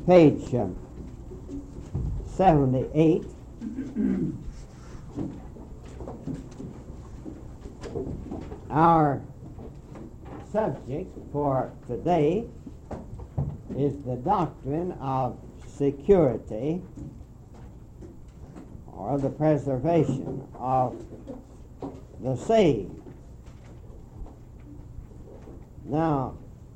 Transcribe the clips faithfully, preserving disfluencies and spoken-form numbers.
page uh, seventy-eight. Our subject for today is the doctrine of security, or the preservation of the saved. Now,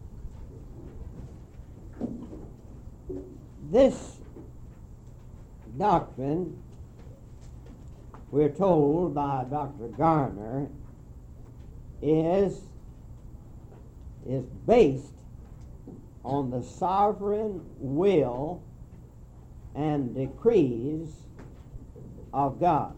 this doctrine, we're told by Doctor Garner, is, is based on the sovereign will and decrees of God.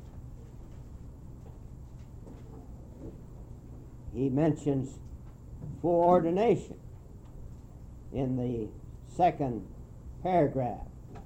He mentions foreordination in the second paragraph.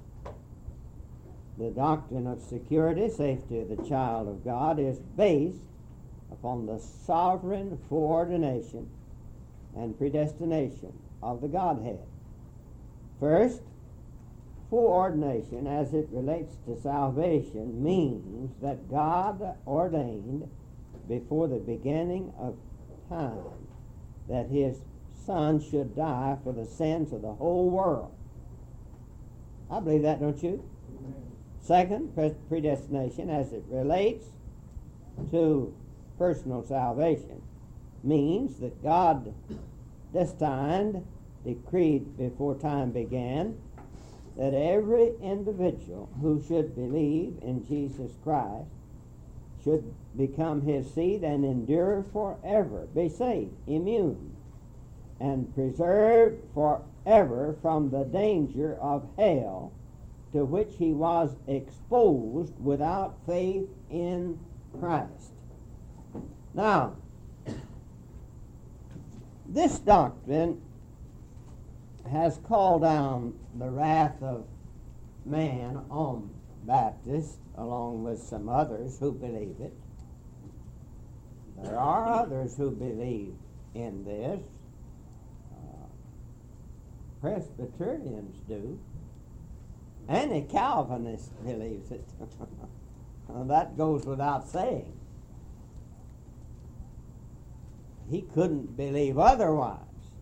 The doctrine of security, safety of the child of God, is based upon the sovereign foreordination and predestination of the Godhead. First, foreordination as it relates to salvation means that God ordained before the beginning of time that his Son should die for the sins of the whole world. I believe that, don't you? Amen. Second, predestination as it relates to personal salvation means that God destined, decreed before time began, that every individual who should believe in Jesus Christ should become his seed and endure forever, be saved, immune, and preserved forever from the danger of hell to which he was exposed without faith in Christ. Now, this doctrine has called down the wrath of man on Baptists, along with some others who believe it. There are others who believe in this. Uh, Presbyterians do. Any Calvinist believes it. Well, that goes without saying. He couldn't believe otherwise.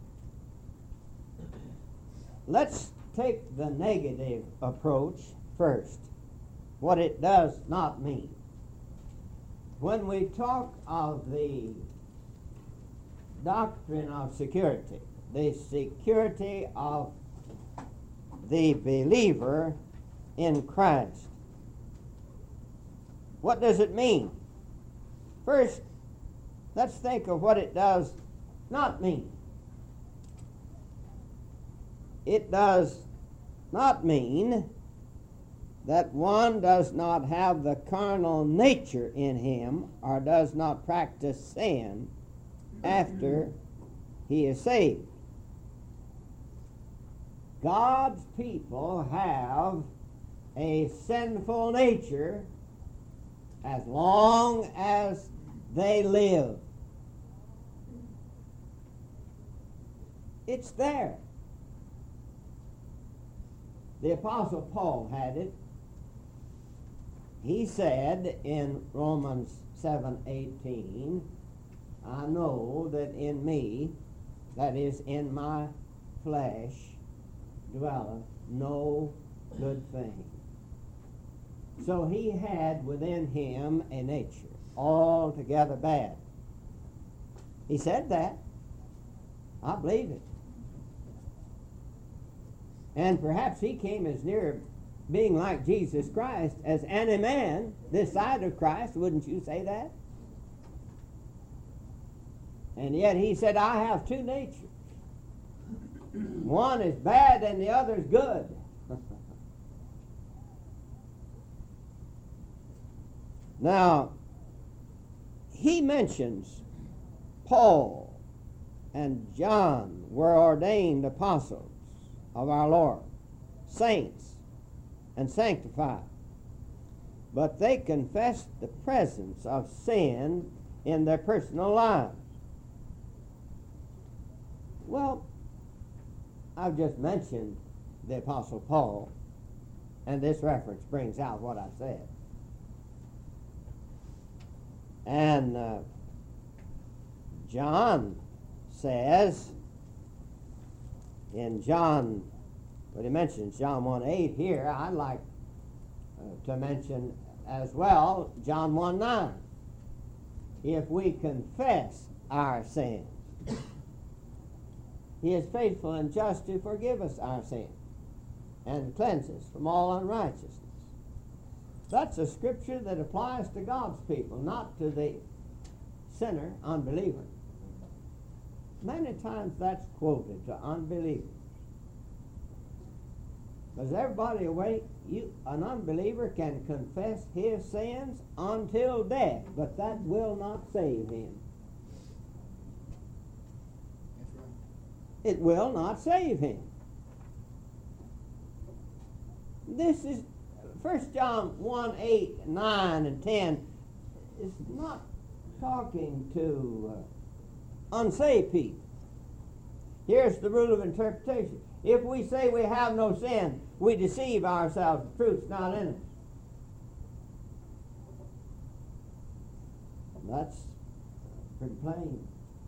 Let's take the negative approach first, what it does not mean. When we talk of the doctrine of security, the security of the believer in Christ, what does it mean? First, let's think of what it does not mean. It does not mean that one does not have the carnal nature in him or does not practice sin after he is saved. God's people have a sinful nature as long as they live. It's there. The Apostle Paul had it. He said in Romans seven eighteen, I know that in me, that is in my flesh, dwelleth no good thing. So he had within him a nature altogether bad. He said that. I believe it. And perhaps he came as near being like Jesus Christ as any man this side of Christ. Wouldn't you say that? And yet he said, I have two natures. One is bad and the other is good. Now, he mentions Paul and John were ordained apostles of our Lord, saints and sanctified. But they confessed the presence of sin in their personal lives. Well, I've just mentioned the Apostle Paul, and this reference brings out what I said. And uh, John says in John, what he mentions, John one eight here, I'd like uh, to mention as well John one nine. If we confess our sins, he is faithful and just to forgive us our sins and cleanse us from all unrighteousness. That's a scripture that applies to God's people, not to the sinner, unbeliever. Many times that's quoted to unbelievers. Because everybody awake, you, an unbeliever can confess his sins until death, but that will not save him. That's right. It will not save him. This is First John one, eight, nine, and ten is not talking to uh, unsaved people. Here's the rule of interpretation. If we say we have no sin, we deceive ourselves. The truth's not in us. That's pretty plain.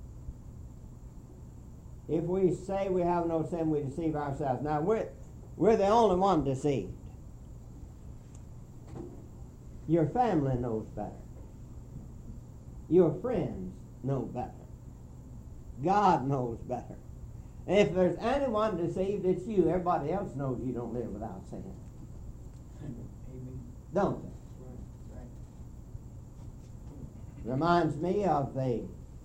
If we say we have no sin, we deceive ourselves. Now, we're, we're the only one deceived. Your family knows better. Your friends know better. God knows better. And if there's anyone deceived, it's you. Everybody else knows you don't live without sin. Amen. Don't they? Right. Right. Reminds me of the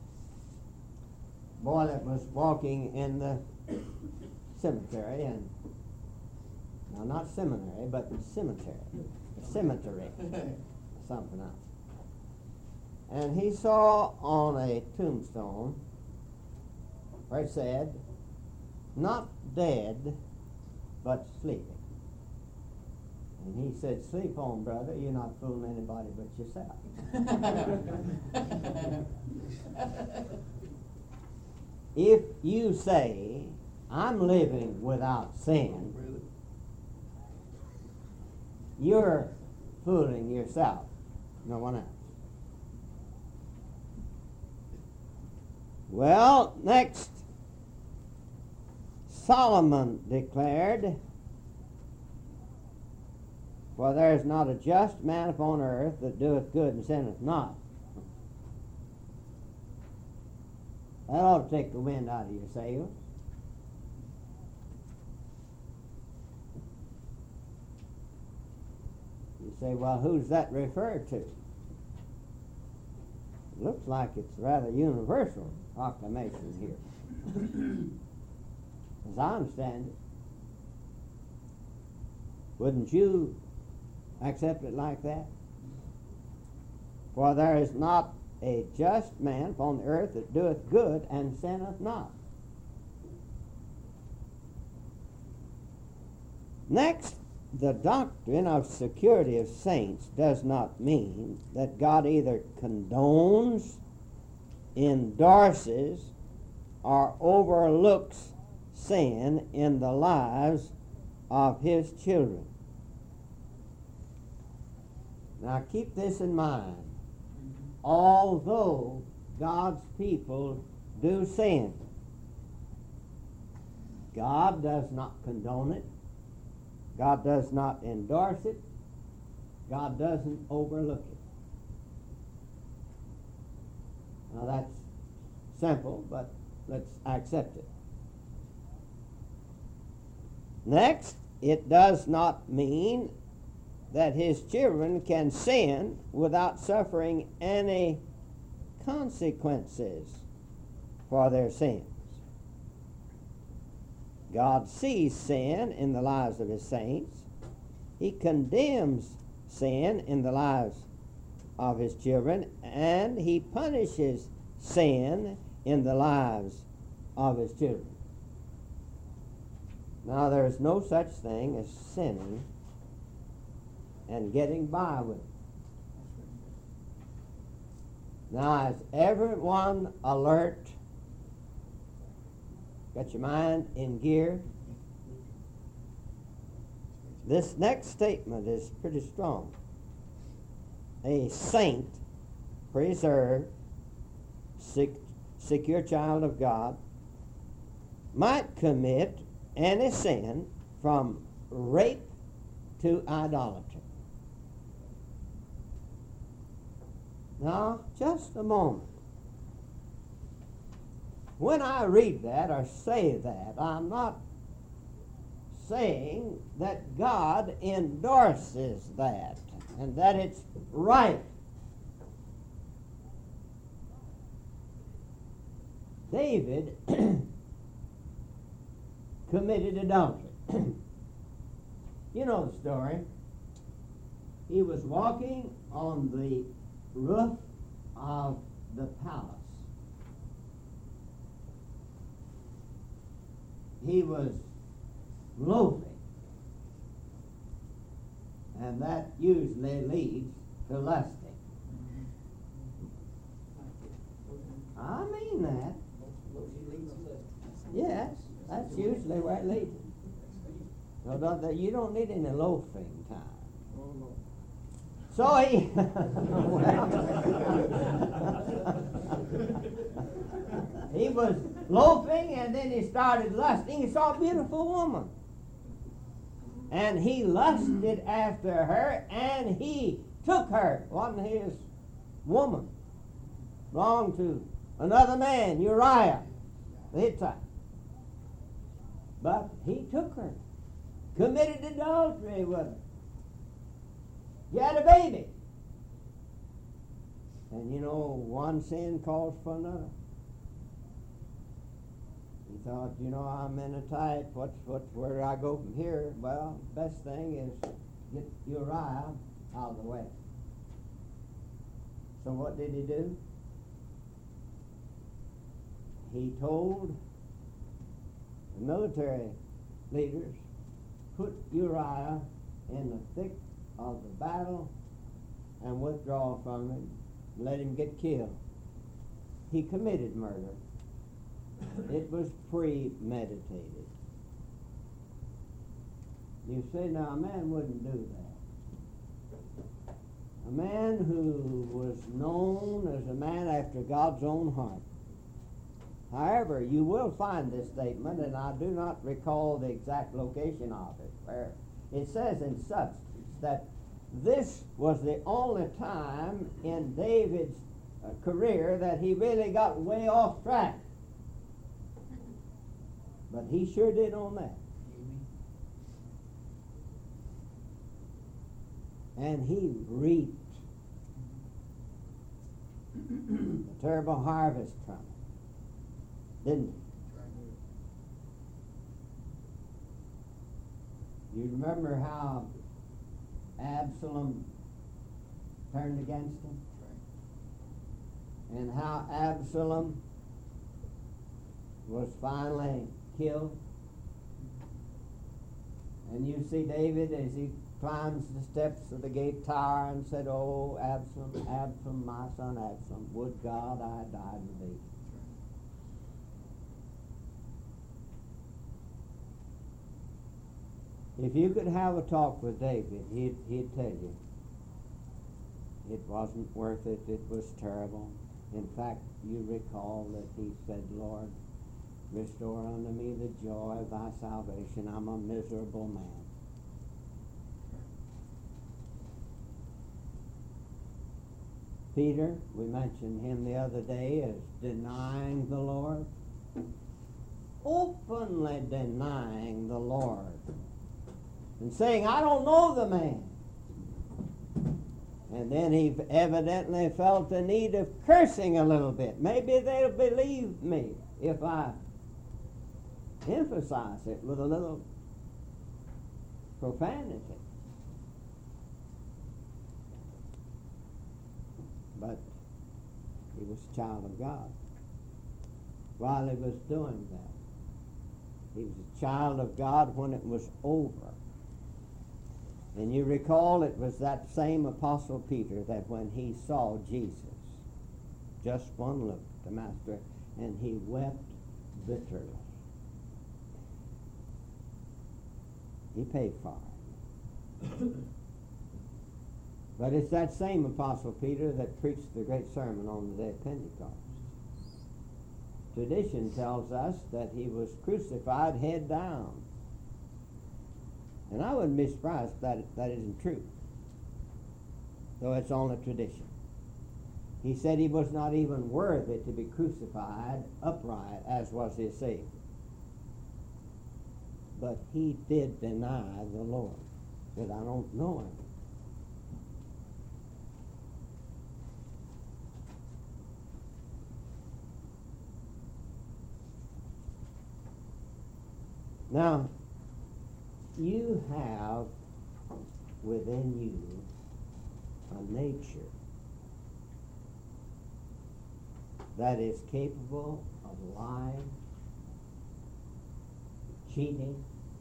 boy that was walking in the cemetery, and now not seminary, but cemetery, cemetery, something else. And he saw on a tombstone where it said, "Not dead, but sleeping." And he said, "Sleep on, brother. You're not fooling anybody but yourself." If you say, "I'm living without sin," you're fooling yourself, no one else. Well, next, Solomon declared, "For there is not a just man upon earth that doeth good and sinneth not." That ought to take the wind out of your sails. You say, well, who's that referred to? It looks like it's rather universal proclamation here. As I understand it. Wouldn't you accept it like that? For there is not a just man upon the earth that doeth good and sinneth not. Next, the doctrine of security of saints does not mean that God either condones, endorses, or overlooks sin in the lives of his children. Now keep this in mind. Although God's people do sin, God does not condone it. God does not endorse it. God doesn't overlook it. Now that's simple, but let's accept it. Next, it does not mean that his children can sin without suffering any consequences for their sins. God sees sin in the lives of his saints. He condemns sin in the lives of his children, and he punishes sin in the lives of his children. Now, there is no such thing as sinning and getting by with it. Now, is everyone alert? Got your mind in gear? This next statement is pretty strong. A saint, preserved, sec- secure child of God, might commit any sin from rape to idolatry. Now, just a moment. When I read that or say that, I'm not saying that God endorses that and that it's right. David committed adultery. You know the story. He was walking on the roof of the palace. He was loafing, and that usually leads to lusting. I mean that. Yes, that's usually where it leads. So don't, that you don't need any loafing time. So he, he was loafing, and then he started lusting. He saw a beautiful woman, and he lusted after her, and he took her. Wasn't his woman. Belonged to another man, Uriah the Hittite. But he took her, committed adultery with her. He had a baby. And you know, one sin calls for another. He thought, you know, I'm in a tight, what's, what's, where do I go from here? Well, best thing is get Uriah out of the way. So what did he do? He told the military leaders, put Uriah in the thick of the battle and withdraw from him, let him get killed. He committed murder. It was premeditated. You say, now a man wouldn't do that. A man who was known as a man after God's own heart. However, you will find this statement, and I do not recall the exact location of it, where it says in substance that this was the only time in David's uh, career that he really got way off track. But he sure did on that. And he reaped a terrible harvest from it, didn't he? You remember how Absalom turned against him? And how Absalom was finally killed? And you see David as he climbs the steps of the gate tower and said, "Oh, Absalom, Absalom, my son Absalom, would God I had died with thee." If you could have a talk with David, he'd, he'd tell you it wasn't worth it, it was terrible. In fact, you recall that he said, "Lord, restore unto me the joy of thy salvation. I'm a miserable man." Peter, we mentioned him the other day as denying the Lord. Openly denying the Lord. And saying, "I don't know the man." And then he evidently felt the need of cursing a little bit. Maybe they'll believe me if I emphasize it with a little profanity. But he was a child of God while he was doing that. He was a child of God when it was over. And you recall it was that same Apostle Peter that when he saw Jesus, just one look at the Master, and he wept bitterly. He paid for it. But it's that same Apostle Peter that preached the great sermon on the day of Pentecost. Tradition tells us that he was crucified head down. And I wouldn't be surprised if that, that isn't true, though it's only tradition. He said he was not even worthy to be crucified upright as was his Savior. But he did deny the Lord. Said, I don't know him. Now, you have within you a nature that is capable of lying, cheating,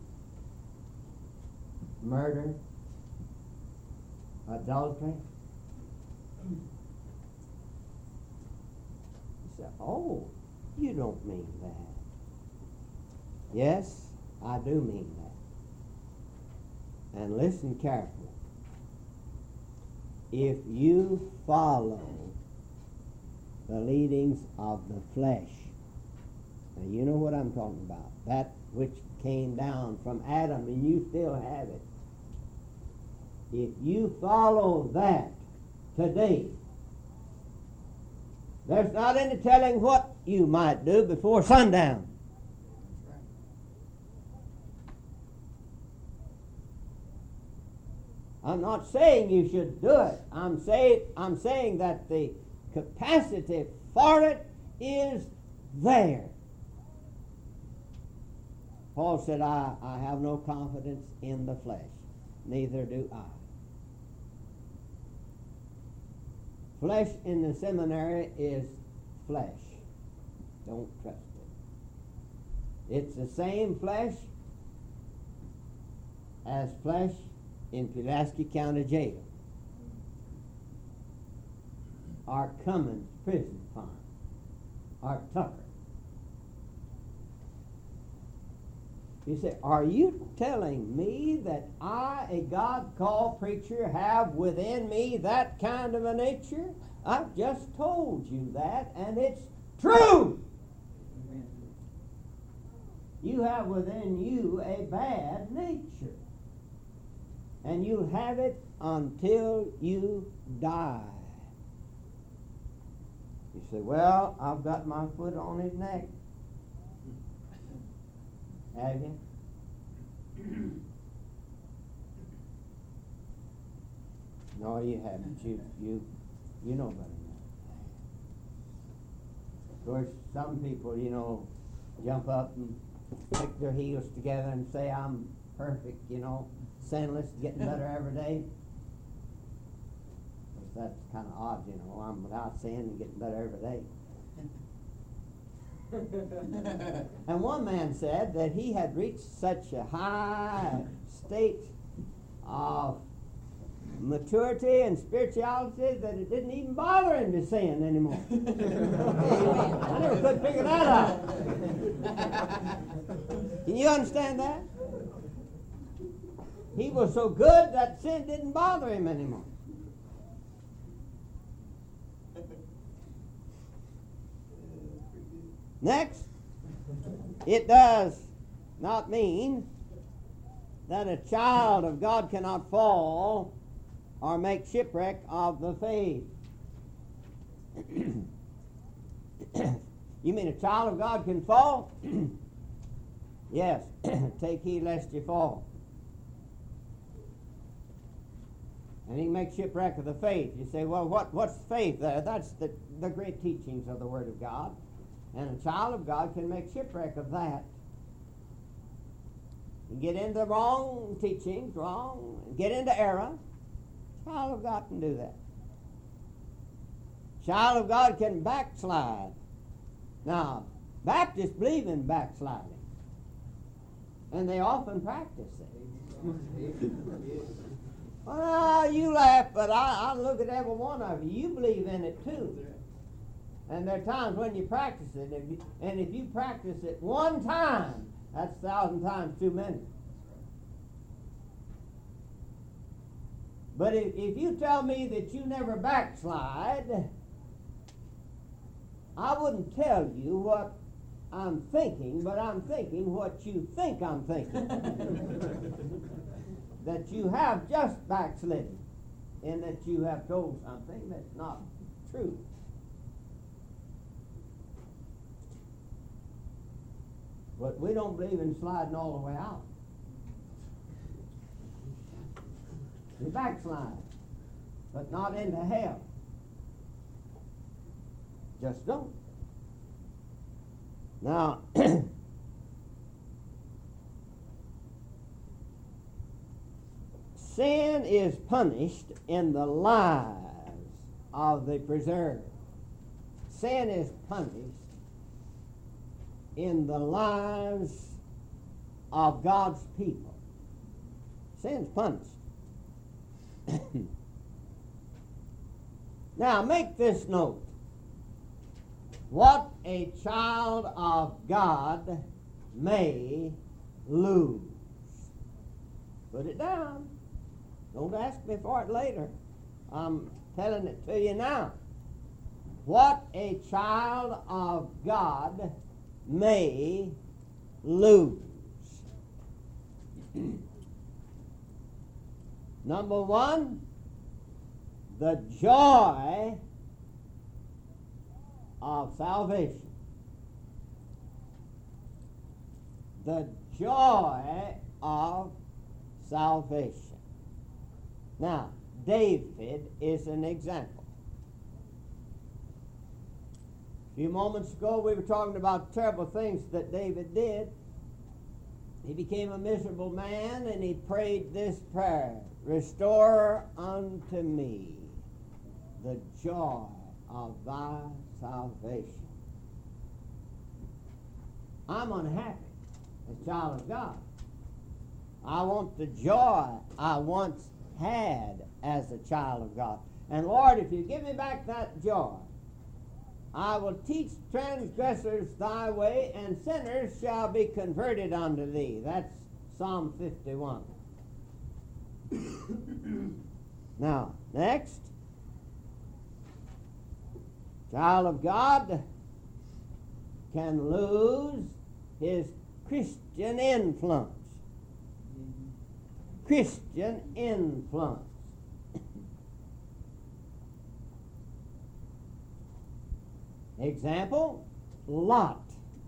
murder, adultery. You say, oh, you don't mean that. Yes, I do mean that. And listen carefully. If you follow the leadings of the flesh, now you know what I'm talking about, that which came down from Adam and you still have it. If you follow that today, there's not any telling what you might do before sundown. I'm not saying you should do it. I'm say, I'm saying that the capacity for it is there. Paul said, I, I have no confidence in the flesh, neither do I. Flesh in the seminary is flesh. Don't trust it. It's the same flesh as flesh in Pulaski County Jail, or Cummins Prison Farm, or Tucker. You say, are you telling me that I, a God-called preacher, have within me that kind of a nature? I've just told you that, and it's true. Amen. You have within you a bad nature. And you have it until you die. You say, well, I've got my foot on his neck. Have you? No, you haven't. You, you, you know better than that. Of course, some people, you know, jump up and stick their heels together and say, I'm perfect, you know, sinless, getting better every day. Of course, that's kind of odd, you know. I'm without sin and getting better every day. And one man said that he had reached such a high state of maturity and spirituality that it didn't even bother him to sin anymore. I never could figure that out. Can you understand that? He was so good that sin didn't bother him anymore. Next, it does not mean that a child of God cannot fall or make shipwreck of the faith. You mean a child of God can fall? Yes. Take heed lest you fall. And he makes shipwreck of the faith. You say, well, what, what's faith there? That's the, the great teachings of the Word of God. And a child of God can make shipwreck of that. You get into the wrong teachings, wrong, get into error. Child of God can do that. Child of God can backslide. Now, Baptists believe in backsliding. And they often practice it. Well, you laugh, but I, I look at every one of you. You believe in it too. And there are times when you practice it, if you, and if you practice it one time, that's a thousand times too many. But if, if you tell me that you never backslide, I wouldn't tell you what I'm thinking, but I'm thinking what you think I'm thinking. That you have just backslidden, and that you have told something that's not true. But we don't believe in sliding all the way out. We backslide, but not into hell. Just don't. Now, sin is punished in the lives of the preserved. Sin is punished in the lives of God's people. Sin's punished. Now, make this note. What a child of God may lose. Put it down. Don't ask me for it later. I'm telling it to you now. What a child of God may lose. Number one, the joy of salvation. The joy of salvation. Now, David is an example. A few moments ago, we were talking about terrible things that David did. He became a miserable man, and he prayed this prayer: Restore unto me the joy of thy salvation. I'm unhappy as a child of God. I want the joy I once had as a child of God. And Lord, if you give me back that joy, I will teach transgressors thy way, and sinners shall be converted unto thee. That's Psalm fifty-one. Now, next. Child of God can lose his Christian influence. Christian influence. Example, Lot.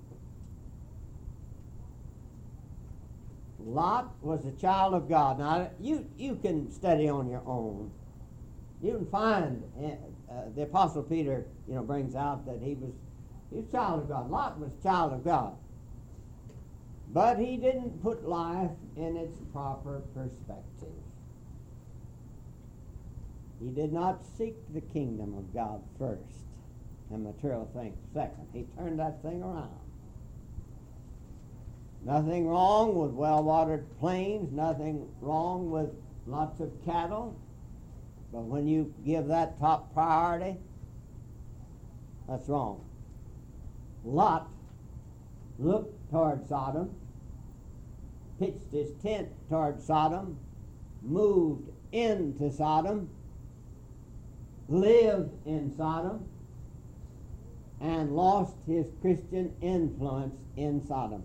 Lot was a child of God. Now, you, you can study on your own. You can find, uh, the Apostle Peter, you know, brings out that he was, he was a child of God. Lot was a child of God. But he didn't put life in its proper perspective. He did not seek the kingdom of God first and material things second. He turned that thing around. Nothing wrong with well-watered plains, nothing wrong with lots of cattle. But when you give that top priority, that's wrong. Lot looked toward Sodom, pitched his tent toward Sodom, moved into Sodom, lived in Sodom, and lost his Christian influence in Sodom.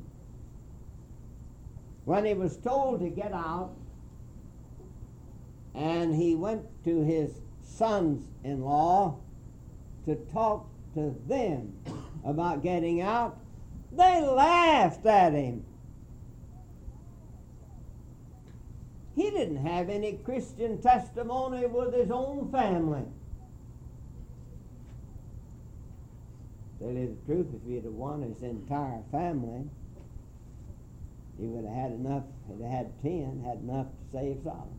When he was told to get out, and he went to his sons-in-law to talk to them about getting out, they laughed at him. He didn't have any Christian testimony with his own family. To tell you the truth, if he'd have won his entire family, he would have had enough, he'd have had ten, had enough to save Sodom.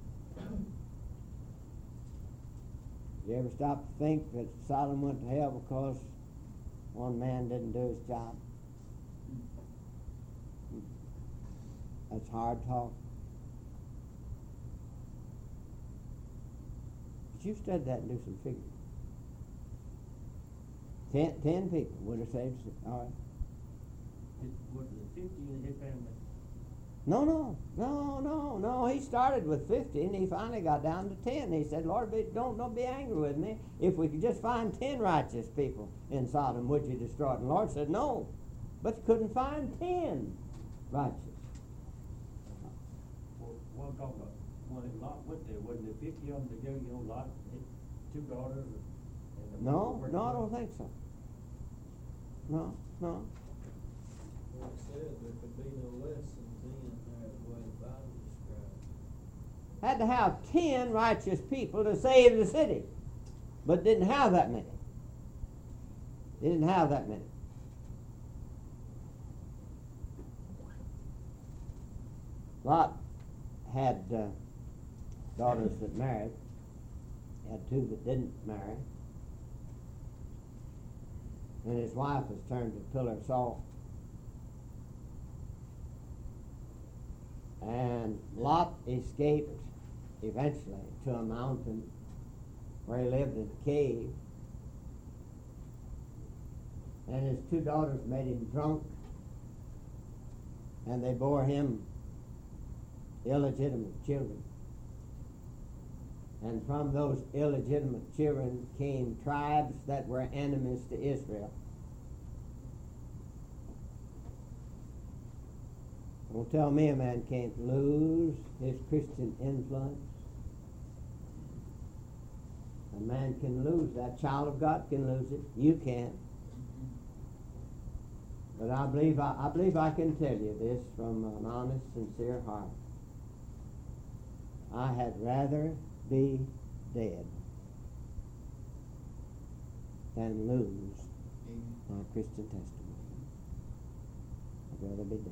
You ever stop to think that Sodom went to hell because one man didn't do his job? That's hard talk. But you study that and do some figuring. Ten, ten people would have saved. All right. His, was it fifty in his family? No, no, no, no, no. He started with fifty, and he finally got down to ten. He said, Lord, be, don't, don't be angry with me. If we could just find ten righteous people in Sodom, would you destroy it? And the Lord said, no. But you couldn't find ten righteous. Well, one talking about when Lot went there, wasn't there fifty of them together, you know, Lot, his two daughters? And the No, people no, I working don't think so. No, no. Well, it said there could be no less than ten there, the way the Bible describes it. Had to have ten righteous people to save the city, but didn't have that many. They didn't have that many. Lot had uh, daughters that married. He had two that didn't marry. And his wife was turned to a pillar of salt. And Lot escaped eventually to a mountain where he lived in a cave. And his two daughters made him drunk, and they bore him illegitimate children. And from those illegitimate children came tribes that were enemies to Israel. Don't tell me a man can't lose his Christian influence. A man can lose that. Child of God can lose it. You can. But I believe I, I believe I can tell you this from an honest, sincere heart. I had rather be dead than lose my Christian testimony. I'd rather be dead.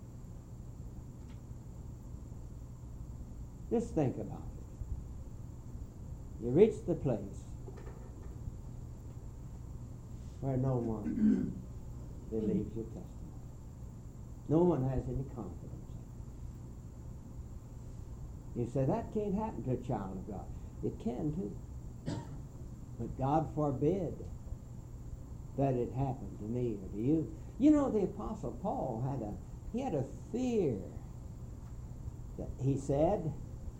Just think about it. You reach the place where no one believes your testimony. No one has any confidence in it. You say, that can't happen to a child of God. It can too. But God forbid that it happened to me or to you. You know, the Apostle Paul had a, he had a fear that he said,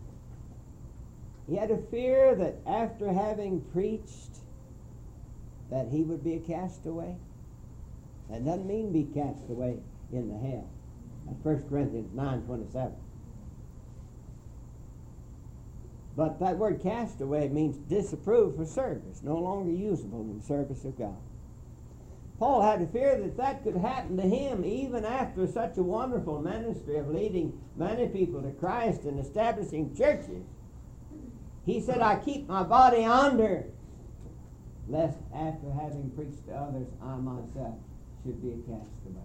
he had a fear that after having preached that he would be a castaway. That doesn't mean be cast away in the hell. That's First Corinthians nine twenty-seven. But that word castaway means disapproved for service, no longer usable in the service of God. Paul had a fear that that could happen to him even after such a wonderful ministry of leading many people to Christ and establishing churches. He said, I keep my body under, lest after having preached to others, I myself should be a castaway.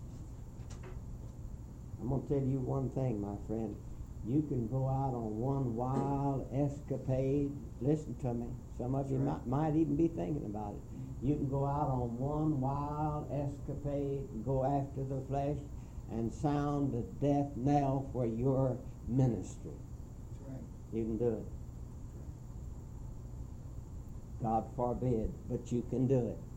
I'm going to tell you one thing, my friend. You can go out on one wild escapade. Listen to me. Some of you might, might even be thinking about it. You can go out on one wild escapade and go after the flesh and sound the death knell for your ministry. That's right. You can do it. God forbid, but you can do it.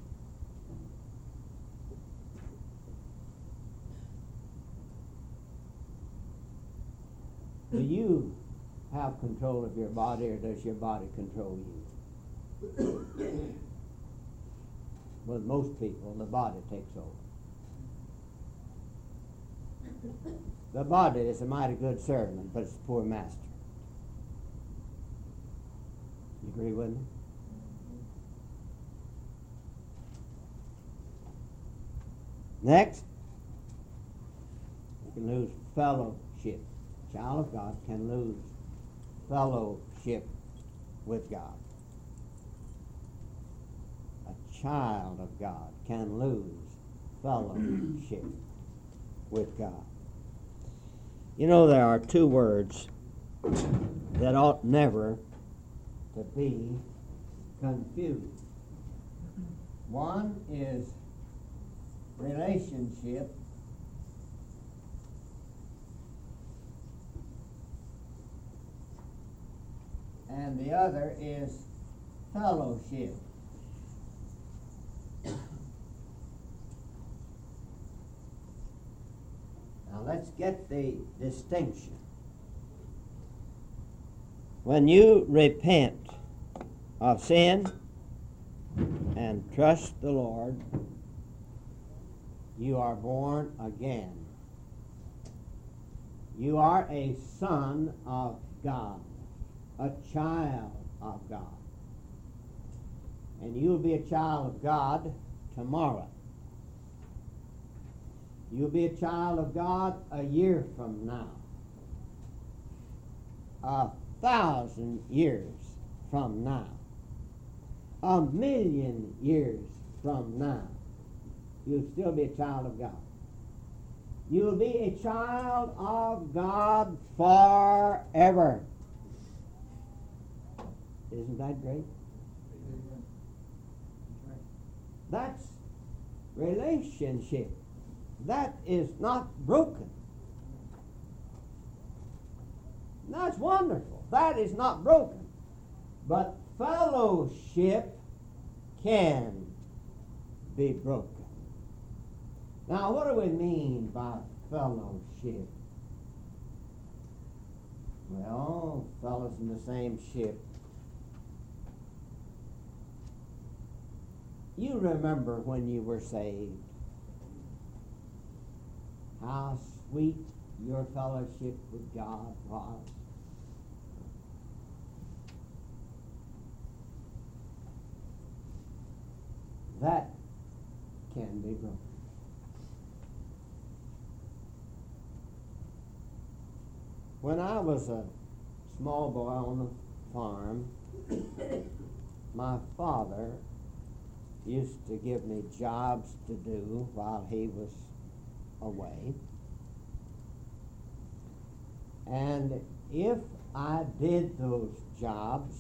Do you have control of your body, or does your body control you? With most people, the body takes over. The body is a mighty good servant, but it's a poor master. You agree with me? Next, you can lose fellowship. A child of God can lose fellowship with God. A child of God can lose fellowship with God. You know, there are two words that ought never to be confused. One is relationship, and the other is fellowship. Now let's get the distinction. When you repent of sin and trust the Lord, you are born again. You are a son of God, a child of God. And you will be a child of God tomorrow. You'll be a child of God a year from now. A thousand years from now. A million years from now. You'll still be a child of God. You'll be a child of God forever. Isn't that great? That's relationship. That is not broken. That's wonderful. That is not broken. But fellowship can be broken. Now, what do we mean by fellowship? Well, fellows in the same ship. You remember when you were saved, how sweet your fellowship with God was. That can be broken. When I was a small boy on the farm, my father used to give me jobs to do while he was away. And if I did those jobs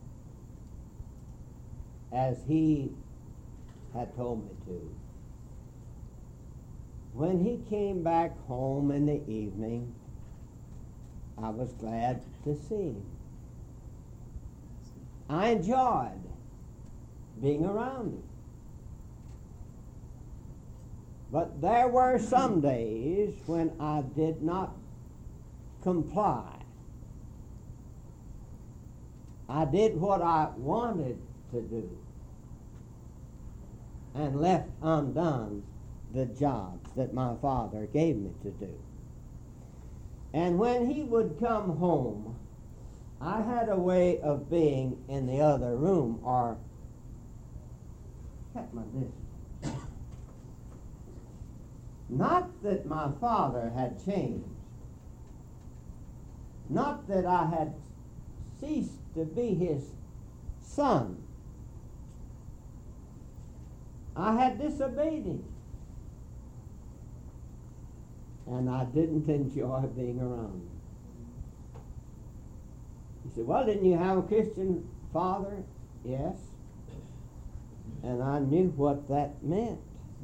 as he had told me to, when he came back home in the evening, I was glad to see him. I enjoyed being around him. But there were some days when I did not comply. I did what I wanted to do and left undone the jobs that my father gave me to do. And when he would come home, I had a way of being in the other room or kept my distance. Not that my father had changed. Not that I had ceased to be his son. I had disobeyed him. And I didn't enjoy being around him. He said, well, didn't you have a Christian father? Yes. And I knew what that meant.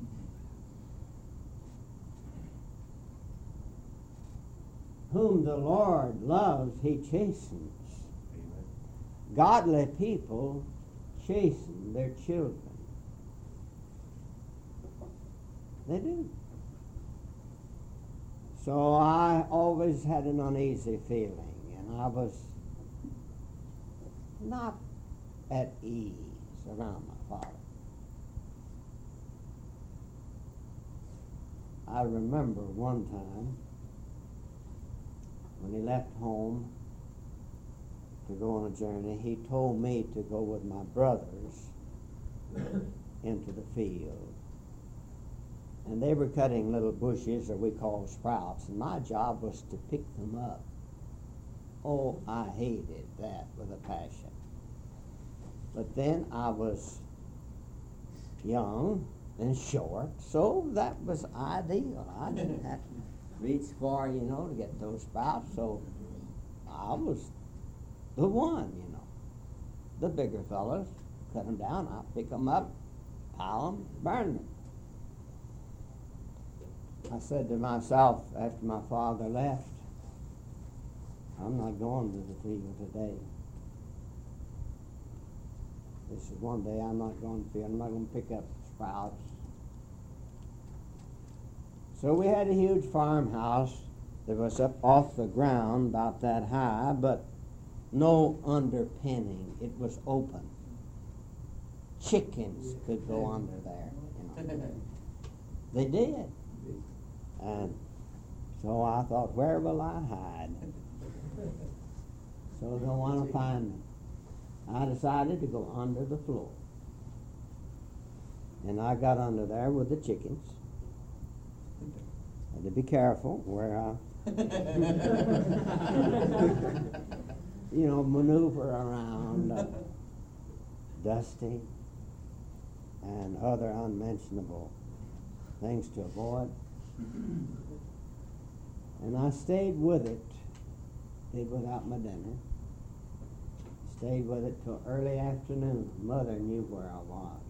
Whom the Lord loves, he chastens. Amen. Godly people chasten their children. They do. So I always had an uneasy feeling, and I was not at ease around my father. I remember one time when he left home to go on a journey, he told me to go with my brothers into the field. And they were cutting little bushes, or we call sprouts, and my job was to pick them up. Oh, I hated that with a passion. But then I was young and short, so that was ideal. I didn't have to reach far, you know, to get those sprouts, so I was the one, you know. The bigger fellows cut them down, I pick them up, pile them, burn them. I said to myself after my father left, I'm not going to the field today. This is one day I'm not going to the field. I'm not going to pick up sprouts. So we had a huge farmhouse It was up off the ground about that high, but no underpinning. It was open. Chickens could go under there. You know. They did. And so I thought, where will I hide? So they don't want to find me. I decided to go under the floor. And I got under there with the chickens. Had to be careful where I, you know, maneuver around uh, Dusty and other unmentionable things to avoid. And I stayed with it, did without my dinner. Stayed with it till early afternoon. Mother knew where I was.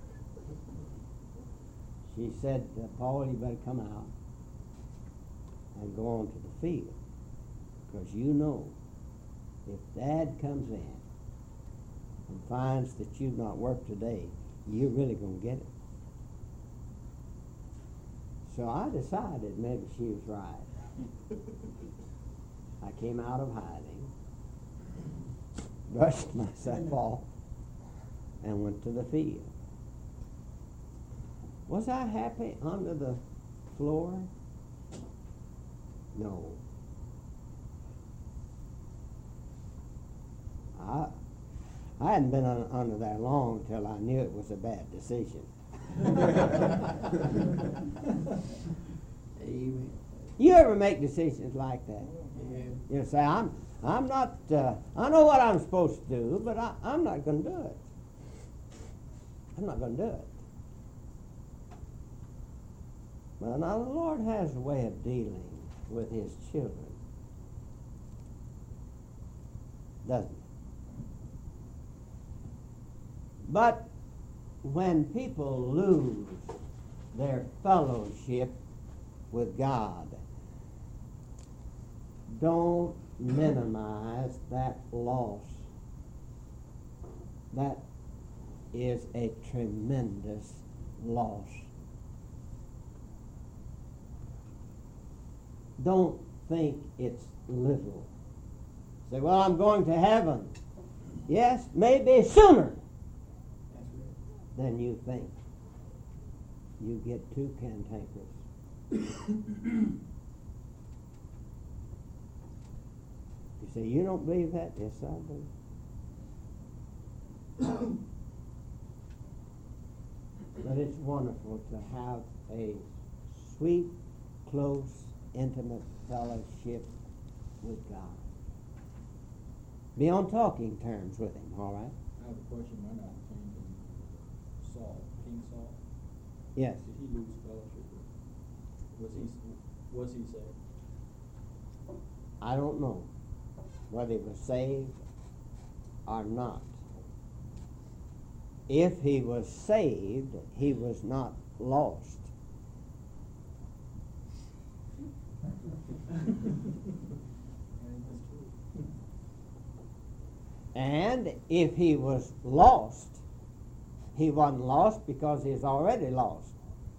She said, uh, Paul, you better come out and go on to the field, because you know if Dad comes in and finds that you've not worked today, you're really going to get it. So I decided maybe she was right. I came out of hiding, brushed myself off, and went to the field. Was I happy under the floor? No. I I hadn't been un, under there long till I knew it was a bad decision. Amen. You ever make decisions like that? Yeah. You say, I'm I'm not, uh, I know what I'm supposed to do, but I, I'm not going to do it. I'm not going to do it. Well, now the Lord has a way of dealing with his children, doesn't he? But when people lose their fellowship with God, don't minimize that loss. That is a tremendous loss. Don't think it's little. Say, well, I'm going to heaven. Yes, maybe sooner That's right. than you think. You get too cantankerous. You say, you don't believe that? Yes, I do. But it's wonderful to have a sweet, close, intimate fellowship with God. Be on talking terms with him, all right? I have a question right now. Came from Saul, King Saul. Yes. Did he lose fellowship with? Was he was he saved? I don't know whether he was saved or not. If he was saved, he was not lost. And if he was lost, he wasn't lost because he's already lost.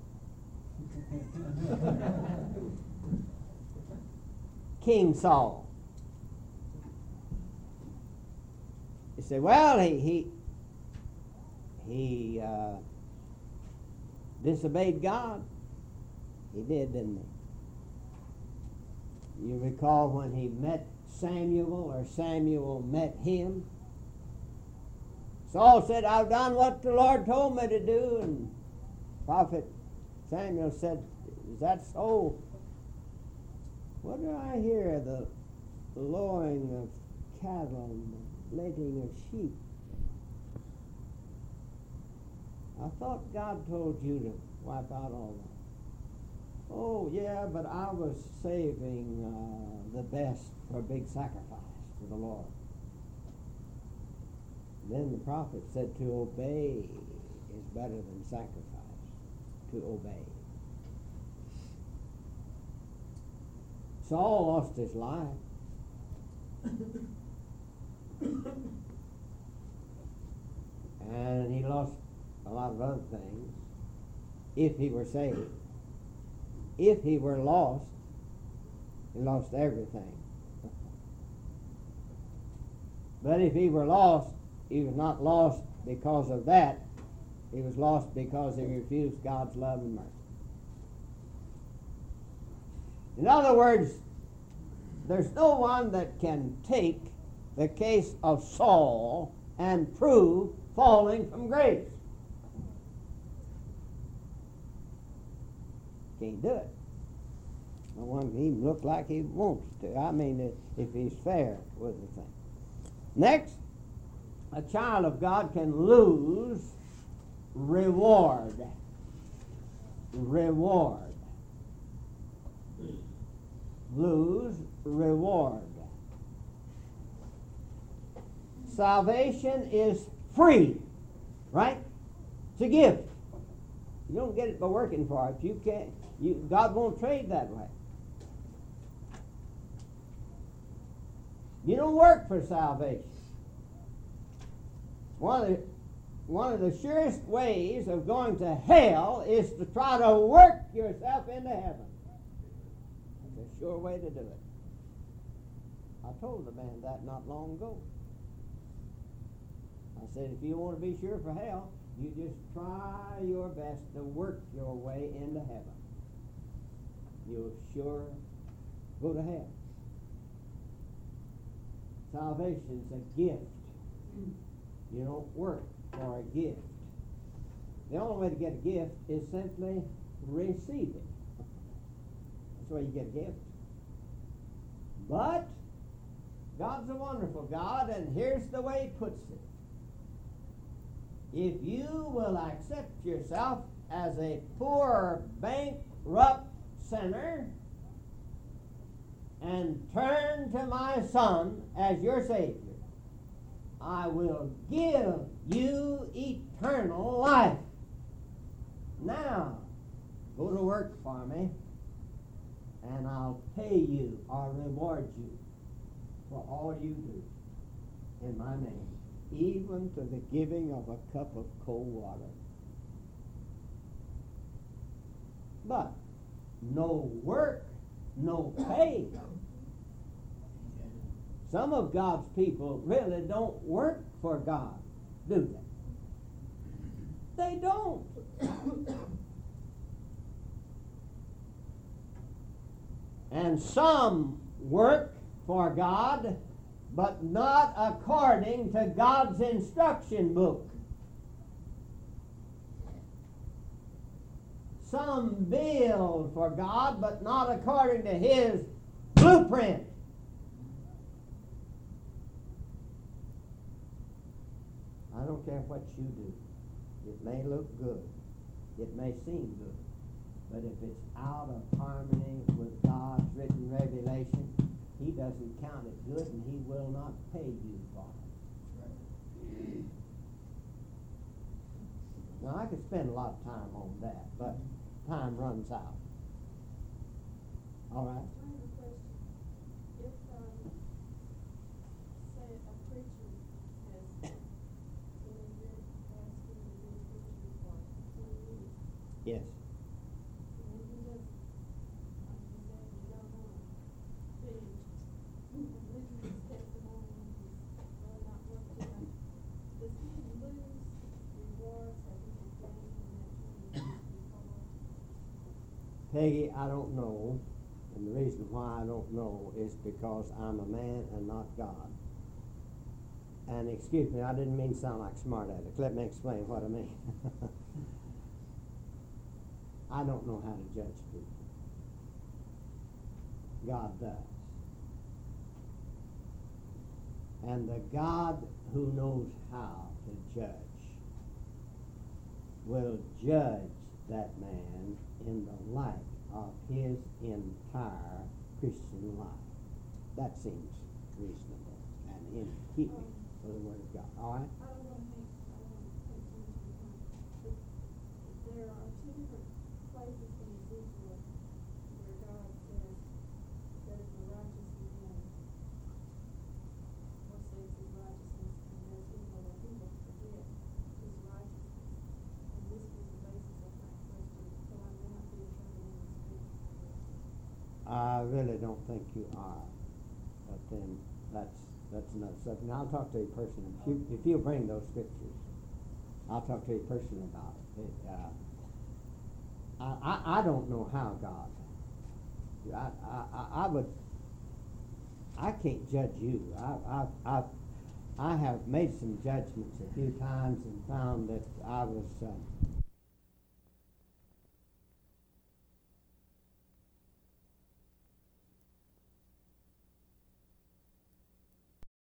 King Saul. You say, well, he he he uh, disobeyed God. He did, didn't he? You recall when he met Samuel, or Samuel met him? Saul said, I've done what the Lord told me to do. And Prophet Samuel said, is that so? What do I hear? The lowing of cattle and the bleating of sheep. I thought God told you to wipe out all that. Oh, yeah, but I was saving uh, the best for a big sacrifice to the Lord. Then the prophet said to obey is better than sacrifice, to obey. Saul lost his life. And he lost a lot of other things if he were saved. If he were lost, He lost everything. But if he were lost, he was not lost because of that. He was lost because he refused God's love and mercy. In other words, there's no one that can take the case of Saul and prove falling from grace. Can't do it. No one can even look like he wants to. I mean, if he's fair with the thing. Next, a child of God can lose reward. Reward. Lose reward. Salvation is free, right? It's a gift. You don't get it by working for it. You can't. You, God won't trade that way. You don't work for salvation. One of the, one of the surest ways of going to hell is to try to work yourself into heaven. That's a sure way to do it. I told the man that not long ago. I said, if you want to be sure for hell, you just try your best to work your way into heaven. You'll sure go to hell. Salvation's a gift. You don't work for a gift. The only way to get a gift is simply receive it. That's the way you get a gift. But God's a wonderful God, and here's the way He puts it. If you will accept yourself as a poor, bankrupt sinner and turn to my Son as your Savior, I will give you eternal life. Now, go to work for me, and I'll pay you or reward you for all you do in my name, even to the giving of a cup of cold water. But no work, no pay. Some of God's people really don't work for God, do they? They don't. And some work for God, but not according to God's instruction book. Some build for God, but not according to His blueprint. I don't care what you do. It may look good. It may seem good. But if it's out of harmony with God's written revelation, He doesn't count it good, and He will not pay you for it. Now, I could spend a lot of time on that, but time runs out. All right? I have a question. If, um, say, a preacher has been a good pastor and a good preacher for twenty years, Yes. and he just, like you said, you don't want to binge religious testimony, he's really not working out. Does he lose rewards that he had gained in that twenty years before? Peggy, I don't know. And the reason why I don't know is because I'm a man and not God. And excuse me, I didn't mean to sound like smart aleck. Let me explain what I mean. I don't know how to judge people. God does. And the God who knows how to judge will judge that man in the light of his entire Christian life. That seems reasonable and in keeping with the Word of God. All right? I don't want to make, I don't want to take too much of your time, but there are two different places in Ezekiel where God says there's the righteous man, or says his righteousness, and there's evil that people forget his righteousness. And this was the basis of my question, so I may not be in trouble in the scripture. I really don't think you are. But then that's that's another subject. And I'll talk to a person if you if you'll bring those scriptures. I'll talk to a person about it. it uh, I, I I don't know how God. I I I would. I can't judge you. I I I I have made some judgments a few times and found that I was uh,